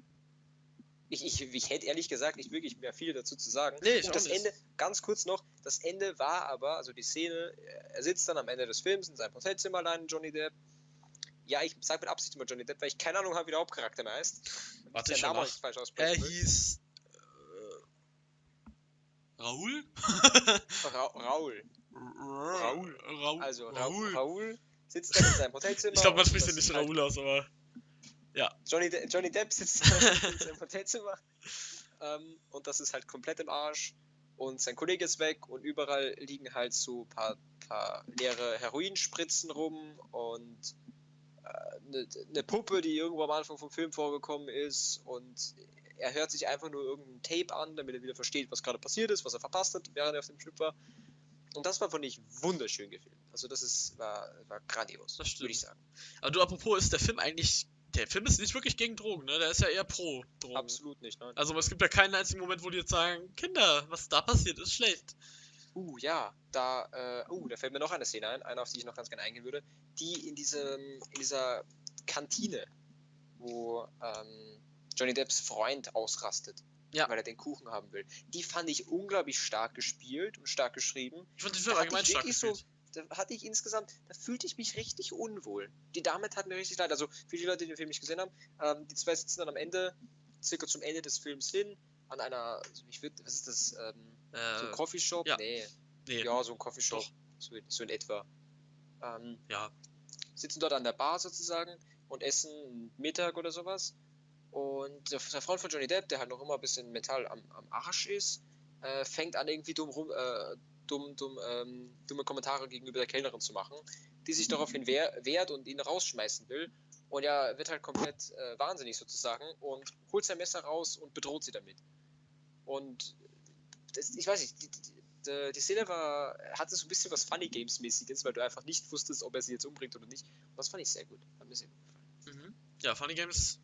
ich, ich, ich hätte ehrlich gesagt nicht wirklich mehr viel dazu zu sagen. Nee, ich Und auch das nicht. Ende, ganz kurz noch, das Ende war aber, also die Szene, er sitzt dann am Ende des Films in seinem Hotelzimmer allein, Johnny Depp. Ja, ich sag mit Absicht immer Johnny Depp, weil ich keine Ahnung habe, wie der Hauptcharakter mehr heißt. Warte, Der ich schau Name nach. ist falsch Er aussprechen. will. hieß. Äh, Raoul? Ra Raul. Raoul. Raoul. Also Ra Raoul. Raul sitzt dann in seinem Hotelzimmer. Ich glaube, man und spricht das den nicht ist halt- Raoul aus, aber. Johnny, De Johnny Depp sitzt in seinem Hotelzimmer ähm, und das ist halt komplett im Arsch und sein Kollege ist weg und überall liegen halt so ein paar, paar leere Heroinspritzen rum und eine äh, ne Puppe, die irgendwo am Anfang vom Film vorgekommen ist und er hört sich einfach nur irgendein Tape an, damit er wieder versteht, was gerade passiert ist, was er verpasst hat, während er auf dem Trip war. Und das war, fand ich, wunderschön gefilmt. Also das ist, war, war grandios, Das stimmt. würde ich sagen. Aber du, apropos, ist der Film eigentlich. Der Film ist nicht wirklich gegen Drogen, ne? Der ist ja eher pro Drogen. Absolut nicht, nein. Also es gibt ja keinen einzigen Moment, wo die jetzt sagen, Kinder, was da passiert, ist schlecht. Uh, ja, da, äh, uh, da fällt mir noch eine Szene ein, eine, auf die ich noch ganz gerne eingehen würde, die in diesem, in dieser Kantine, wo ähm, Johnny Depps Freund ausrastet, Ja. weil er den Kuchen haben will. Die fand ich unglaublich stark gespielt und stark geschrieben. Ich fand den Da Film hatte allgemein ich stark wirklich so, gespielt. da hatte ich insgesamt, da fühlte ich mich richtig unwohl. Die Dame tat mir richtig leid. Also für die Leute, die den Film nicht gesehen haben, ähm, die zwei sitzen dann am Ende, circa zum Ende des Films hin, an einer, ich würd, was ist das, ähm, so ein Äh, Coffeeshop? ja. Nee. nee. Ja, so ein Coffeeshop, Doch. so, in- so in etwa. Ähm, Ja. sitzen dort an der Bar sozusagen und essen Mittag oder sowas. Und der, der Freund von Johnny Depp, der halt noch immer ein bisschen Metall am, am Arsch ist, äh, fängt an irgendwie dumm rum, äh, dumm, dumm, ähm, dumme Kommentare gegenüber der Kellnerin zu machen, die sich daraufhin wehr, wehrt und ihn rausschmeißen will. Und er wird halt komplett äh, wahnsinnig sozusagen und holt sein Messer raus und bedroht sie damit. Und das, ich weiß nicht, die, die, die, die Szene war, hatte so ein bisschen was Funny Games-mäßiges, weil du einfach nicht wusstest, ob er sie jetzt umbringt oder nicht. Und das fand ich sehr gut. Hat mir sehr gut gefallen. Mhm. Ja, Funny Games.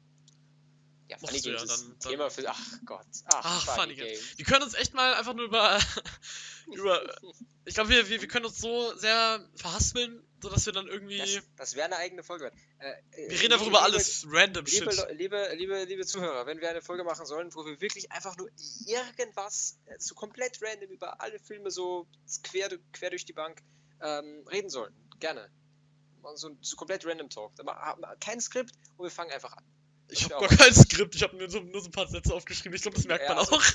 Ja, Mochtest Funny du Games ja, ist dann- ein dann- Thema für. Ach Gott. Ach, Ach, Funny, Funny Games. Games. Wir können uns echt mal einfach nur über. über ich glaube, wir, wir, wir können uns so sehr verhaspeln, sodass wir dann irgendwie. Das, das wäre eine eigene Folge wert. Äh, äh, wir reden einfach liebe- über alles random Liebe, Shit. Leu- liebe, liebe, liebe Zuhörer, wenn wir eine Folge machen sollen, wo wir wirklich einfach nur irgendwas, äh, so komplett random über alle Filme so quer, quer durch die Bank ähm, reden sollen, gerne. so ein so komplett random Talk. Da haben wir kein Skript und wir fangen einfach an. Ich Das habe wär gar auch kein Skript, ich habe nur so, nur so ein paar Sätze aufgeschrieben. Ich glaube, das merkt Ja, man also- auch.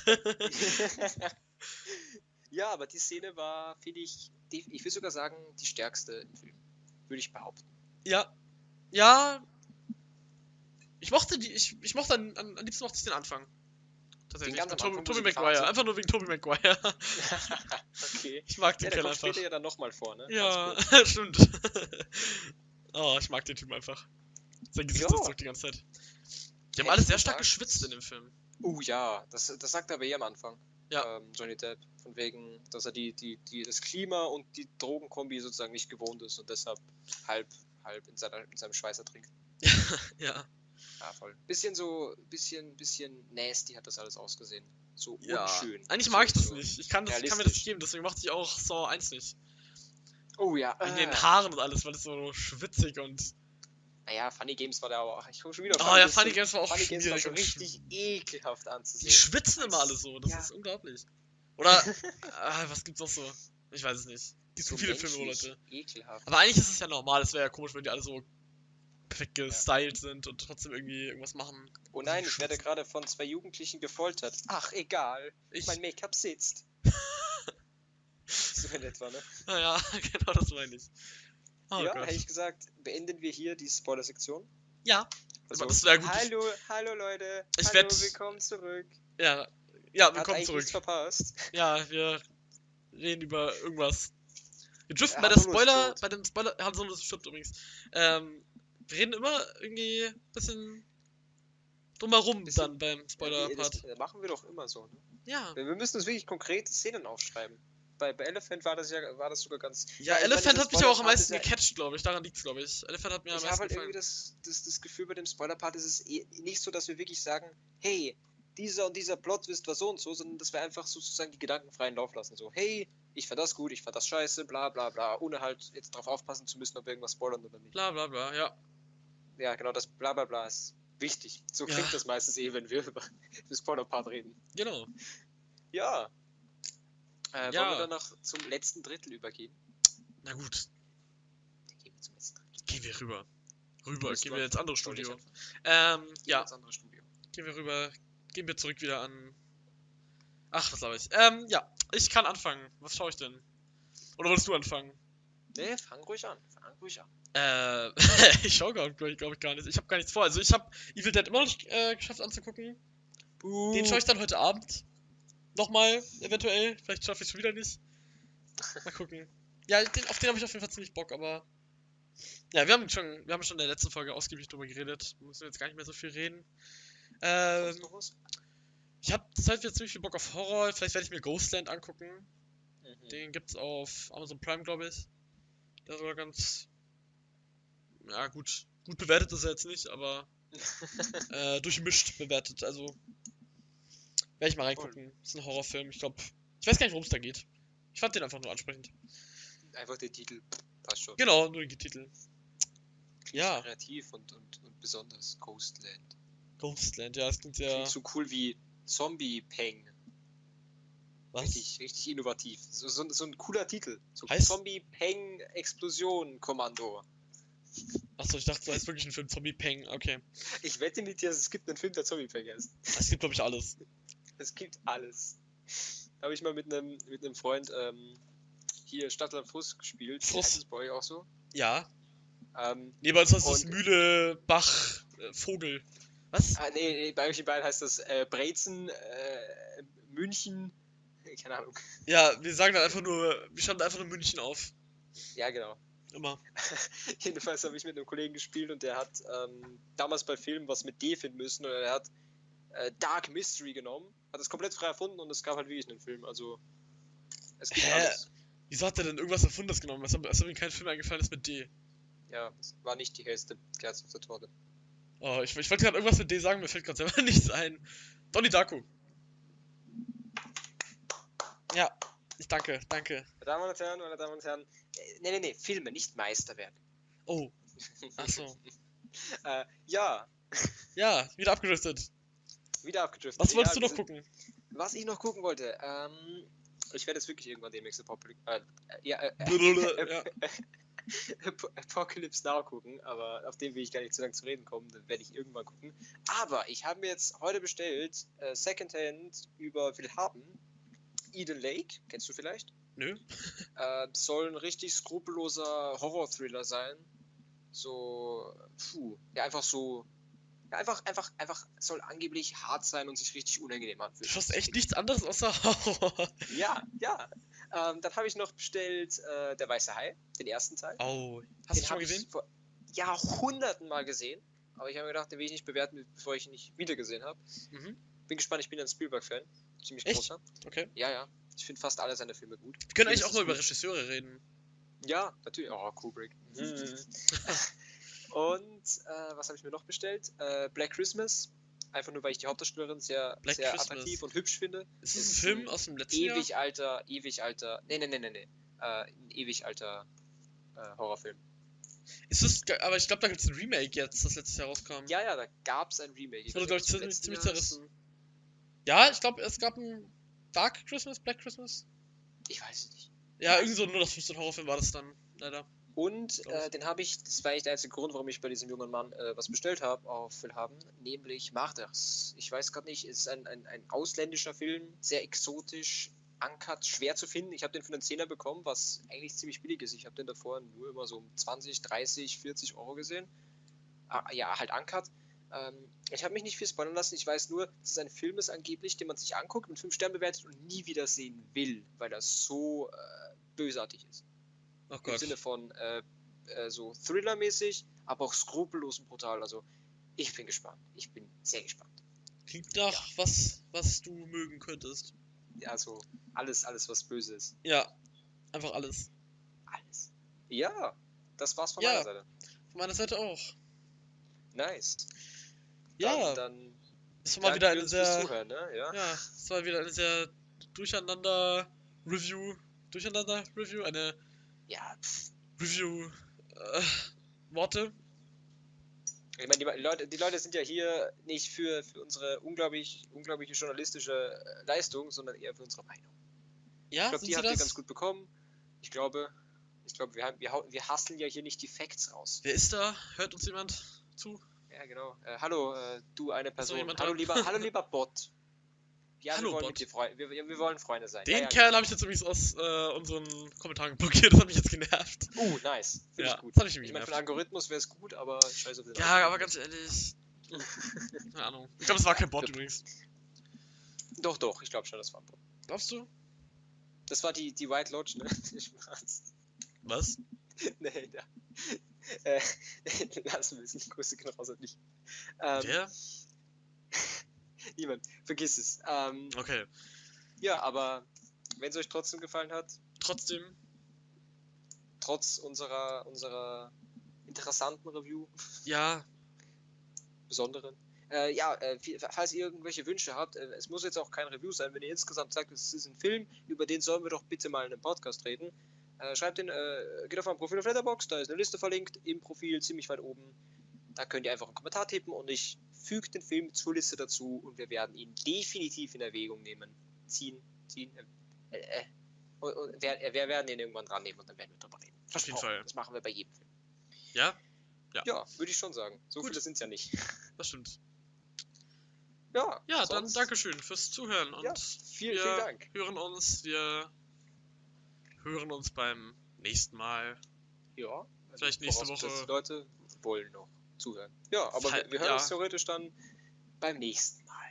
Ja, aber die Szene war, finde ich, die, ich würde sogar sagen, die stärkste im Film. Würde ich behaupten. Ja. Ja. Ich mochte die, ich, ich mochte an, an, am liebsten mochte ich den Anfang. Tatsächlich. ganz Mit am Tobey Anfang, wo Tobey sie gefahren Maguire. sind? Einfach nur wegen Tobey Maguire. Okay. Ich mag den Ja, der Kerl kommt einfach. später ja dann nochmal vor, ne? Ja, Ganz kurz. stimmt. Oh, ich mag den Typen einfach. Sein Ja. Gesichtsausdruck die ganze Zeit. Die haben Hätte alle ich sehr stark gesagt. geschwitzt in dem Film. Oh ja, das, das sagt er aber eh am Anfang. Ja. Ähm, Johnny Depp. Von wegen, dass er die, die, die, das Klima und die Drogenkombi sozusagen nicht gewohnt ist und deshalb halb, halb in, seiner, in seinem Schweiß ertrinkt. Ja. Ja, voll. Bisschen so, bisschen, bisschen nasty hat das alles ausgesehen. So Ja. unschön. Eigentlich so, mag ich das so nicht. Ich kann, das, ich kann mir das realistisch. nicht geben, deswegen mochte ich auch Saw eins nicht. Oh ja. Wegen Äh. den Haaren und alles, weil es so schwitzig und. Naja, Funny Games war da aber auch. Ich komme schon wieder Oh ja, Funny Games war auch Funny Games war schwierig so und richtig ekelhaft anzusehen. Die schwitzen immer alle so, das Ja. ist unglaublich. Oder, ah, was gibt's noch so? Ich weiß es nicht. Gibt so so viele Filme, wo menschlich Leute. Ekelhaft. Aber eigentlich ist es ja normal, es wäre ja komisch, wenn die alle so perfekt gestylt sind und trotzdem irgendwie irgendwas machen. Oh nein, ich werde gerade von zwei Jugendlichen gefoltert. Ach, egal. Ich, Mein Make-up sitzt. So in etwa, ne? naja, genau das meine ich. Oh ja, Gott. hätte ich gesagt, beenden wir hier die Spoiler-Sektion. Ja, Also, das wäre gut. hallo, hallo Leute. Ich hallo, werd- willkommen zurück. Ja, ja, Hat willkommen eigentlich zurück. nichts verpasst. Ja, wir reden über irgendwas. Wir driften Ja, bei der Han Solo ist Spoiler, tot. bei dem Spoiler, Han Solo ist stimmt übrigens. Ähm, wir reden immer irgendwie ein bisschen drumherum Bisschen- dann beim Ja, das Spoiler-Part. äh, machen wir doch immer so, ne? Ja. Wir wir müssen uns wirklich konkrete Szenen aufschreiben. Bei, bei Elephant war das ja war das sogar ganz. Ja, ich meine, Elephant dieser hat mich aber auch am Spoiler-Part meisten ist ja- gecatcht, glaube ich. Daran liegt's, glaube ich. Elephant hat mir am Ich habe meisten halt gefallen. irgendwie das, das, das Gefühl, bei dem Spoiler-Part ist es eh nicht so, dass wir wirklich sagen, hey, dieser und dieser Plot-Twist war so und so, sondern dass wir einfach sozusagen die Gedanken freien Lauf lassen. So, hey, ich fand das gut, ich fand das scheiße, bla bla bla, ohne halt jetzt drauf aufpassen zu müssen, ob wir irgendwas spoilern oder nicht. Bla bla bla, ja. Ja, genau, das bla bla bla ist wichtig. So Ja. klingt das meistens eh, wenn wir über den Spoiler-Part reden. Genau. Ja. Äh, Ja. Wollen wir dann noch zum letzten Drittel übergehen? Na gut, Dann gehen wir zum letzten Drittel. gehen wir rüber. Rüber, Willst gehen du wir ins andere Soll ich Studio. anfangen? Ähm, Gehen wir ja, ins andere Studio. gehen wir rüber. Gehen wir zurück wieder an. Ach, was glaube ich. Ähm, ja, ich kann anfangen. Was schaue ich denn? Oder wolltest du anfangen? Nee, fang ruhig an. Fang ruhig an. Äh, ich schaue glaube glaub ich, glaub ich gar nicht. Ich habe gar nichts vor. Also ich habe Evil Dead immer noch nicht äh, geschafft anzugucken. Den schaue ich dann heute Abend. Nochmal, eventuell. Vielleicht schaffe ich es schon wieder nicht. Mal gucken. Ja, den, auf den habe ich auf jeden Fall ziemlich Bock, aber. Ja, wir haben schon, wir haben schon in der letzten Folge ausgiebig drüber geredet. Wir müssen jetzt gar nicht mehr so viel reden. Sonst Ähm, noch was? ich habe zurzeit wieder ziemlich viel Bock auf Horror. Vielleicht werde ich mir Ghostland angucken. Mhm. Den gibt's auf Amazon Prime, glaube ich. Der sogar ganz. Ja, gut. Gut bewertet ist er jetzt nicht, aber. äh, durchmischt bewertet. Also. Werde ich mal reingucken. Ist ein Horrorfilm. Ich glaube. Ich weiß gar nicht, worum es da geht. Ich fand den einfach nur ansprechend. Einfach der Titel. Passt schon. Genau, nur den Titel. Klingt ja. kreativ und, und, und besonders. Ghostland. Ghostland, ja, das klingt ja. Klingt so cool wie Zombie Peng. Was? Richtig, richtig innovativ. So, so, so ein cooler Titel. So Heißt- Zombie Peng Explosion Kommando. Achso, ich dachte, da ist wirklich ein Film Zombie Peng. Okay. Ich wette mit dir, es gibt einen Film, der Zombie Peng heißt. Es gibt, glaube ich, alles. Es gibt alles. Da habe ich mal mit einem mit einem Freund ähm, hier Stadtland Fuß gespielt. Fuß. Heißt das bei euch auch so? Ja. Ähm, Nee, bei uns heißt das Und- Mühle, Bach, äh, Vogel. Was? ah, nee, nee, bei euch in beiden heißt das äh, Brezen, äh, München, keine Ahnung. Ja, wir sagen dann einfach nur, wir schreiben da einfach nur München auf. Ja, genau. Immer. Jedenfalls habe ich mit einem Kollegen gespielt und der hat ähm, damals bei Filmen was mit D finden müssen und er hat äh, Dark Mystery genommen, hat es komplett frei erfunden und es gab halt wirklich einen Film, also es gibt Hä? alles. Wieso hat er denn irgendwas Erfundenes genommen? Was hat ihm kein Film eingefallen ist mit D? Ja, es war nicht die hellste Kerze auf der Torte. Oh, ich, ich wollte gerade irgendwas mit D sagen, mir fällt gerade selber nichts ein. Donnie Darko. Ja, ich danke, danke. Meine Damen und Herren, meine Damen und Herren, äh, nee, nee, nee, Filme, nicht Meisterwerk. Oh, ach so. äh, ja, Ja, wieder abgedriftet. wieder abgedriftet. Was wolltest ja, du noch wir sind- gucken? Was ich noch gucken wollte, ähm, Ich werde jetzt wirklich irgendwann demnächst Apocalypse, äh, ja, äh, Ja. Apocalypse Now gucken, aber auf den will ich gar nicht zu lange zu reden kommen, dann werde ich irgendwann gucken. Aber ich habe mir jetzt heute bestellt, äh, Secondhand über Willhaben, Eden Lake, kennst du vielleicht? Nö. Äh, soll ein richtig skrupelloser Horror-Thriller sein. So, puh, ja, einfach so, ja, einfach, einfach, einfach, soll angeblich hart sein und sich richtig unangenehm anfühlen. Du schaust echt nichts anderes außer Horror. Ja, ja. Ähm, dann habe ich noch bestellt äh, Der Weiße Hai, den ersten Teil. Oh, hast du Den schon mal habe ich gesehen? vor Jahrhunderten mal gesehen. Aber ich habe mir gedacht, den will ich nicht bewerten, bevor ich ihn nicht wieder gesehen habe. Mhm. Bin gespannt, ich bin ein Spielberg-Fan. Ziemlich Echt? großer. Okay. Ja, ja. Ich finde fast alle seine Filme gut. Wir können eigentlich Vieles auch mal ist über gut. Regisseure reden. Ja, natürlich. Oh, Kubrick. Mhm. Und äh, was habe ich mir noch bestellt? Äh, Black Christmas. Einfach nur, weil ich die Hauptdarstellerin sehr, Black sehr Christmas. attraktiv und hübsch finde. Ist das Ist ein Film aus dem letzten ewig Jahr? alter, ewig alter. Nee, nee, nee, nee, nee. Äh, ein ewig alter äh, Horrorfilm. Ist das, ge- aber ich glaube, da gibt es ein Remake jetzt, das letztes Jahr rauskam. Ja, ja, da gab es ein Remake. Das wurde, weiß glaube ich, nicht, ziemlich, ob ziemlich es im letzten Jahr ist. zerrissen. Ja, ich glaube, es gab ein Dark Christmas, Black Christmas. Ich weiß es nicht. Ja, irgend so ein null acht fünfzehn Horrorfilm war das dann, leider. Und Glaub ich. äh, den habe ich, das war eigentlich der einzige Grund, warum ich bei diesem jungen Mann äh, was bestellt habe auf Willhaben, nämlich Martyrs. Ich weiß gerade nicht, ist ein, ein, ein ausländischer Film, sehr exotisch, uncut, schwer zu finden. Ich habe den für einen Zehner bekommen, was eigentlich ziemlich billig ist. Ich habe den davor nur immer so um zwanzig, dreißig, vierzig Euro gesehen. Ah, ja, halt uncut. Ähm, ich habe mich nicht viel spoilern lassen. Ich weiß nur, dass es ein Film ist angeblich, den man sich anguckt, mit fünf Sternen bewertet und nie wieder sehen will, weil er so äh, bösartig ist. Oh Im Gott. Sinne von äh, äh, so Thriller-mäßig, aber auch skrupellos und brutal. Also ich bin gespannt. Ich bin sehr gespannt. Klingt nach was, was du mögen könntest. Ja, also alles, alles, was böse ist. Ja, einfach alles. Alles. Ja, das war's von Ja. meiner Seite. Von meiner Seite auch. Nice. Ja, Dann, dann es war mal danken wieder wir eine uns fürs sehr, Zuhören, ne? Ja. ja, es war wieder eine sehr durcheinander Review, durcheinander Review, eine Ja, pff. Review äh, Worte. Ich meine, die Leute, die Leute sind ja hier nicht für, für unsere unglaublich, unglaubliche journalistische äh, Leistung, sondern eher für unsere Meinung. Ja, Ich glaube, sind die sie habt ihr das? ganz gut bekommen. Ich glaube, ich glaube, wir, haben, wir, hau- wir hasseln ja hier nicht die Facts raus. Wer ist da? Hört uns jemand zu? Ja, genau. Äh, hallo, äh, du eine Person. jemand Hallo dran? lieber, hallo lieber Bot. Ja, Hallo, wir wollen Bot. mit dir Freu wir, wir, wir wollen Freunde sein. Den ja, ja, Kerl habe ich jetzt übrigens aus äh, unseren Kommentaren blockiert, das hat mich jetzt genervt. Uh, nice. Finde Ja, ich gut. das hat mich irgendwie Ich meine, für genervt. den Algorithmus wäre es gut, aber scheiße auf den Ja, aber Algorithmus. ganz ehrlich. Keine Ahnung. Ich glaube, es war kein Bot Ja, übrigens. Doch, doch, ich glaube schon, das war ein Bot. Glaubst du? Das war die, die White Lodge, ne? Spaß. Was? Nee, da. Äh, lassen wir es. Grüße gehen raus an dich. Ähm, Der? Niemand. Vergiss es. Ähm, Okay. ja, aber wenn es euch trotzdem gefallen hat, Trotzdem, trotz unserer, unserer interessanten Review, ja, besonderen, äh, ja, äh, viel- falls ihr irgendwelche Wünsche habt, äh, es muss jetzt auch kein Review sein, wenn ihr insgesamt sagt, es ist ein Film, über den sollen wir doch bitte mal in einem Podcast reden, äh, schreibt den, äh, geht auf mein Profil auf Letterboxd, da ist eine Liste verlinkt, im Profil ziemlich weit oben, da könnt ihr einfach einen Kommentar tippen und ich füge den Film zur Liste dazu und wir werden ihn definitiv in Erwägung nehmen, ziehen, ziehen, äh, äh, und, und wir, wir werden ihn irgendwann dran nehmen und dann werden wir drüber reden. Auf jeden Versprochen. Fall. Das machen wir bei jedem Film. ja, Ja. Ja, würde ich schon sagen. So Gut. viele sind es ja nicht. das stimmt. Ja, Ja, dann sonst- Dankeschön fürs Zuhören und Ja, vielen, wir vielen Dank. hören uns, wir hören uns beim nächsten Mal. Ja, also Vielleicht nächste vorausgesetzt, Woche. Die Leute wollen noch zuhören. Ja, aber Fall- wir, wir hören ja. uns theoretisch dann beim nächsten Mal.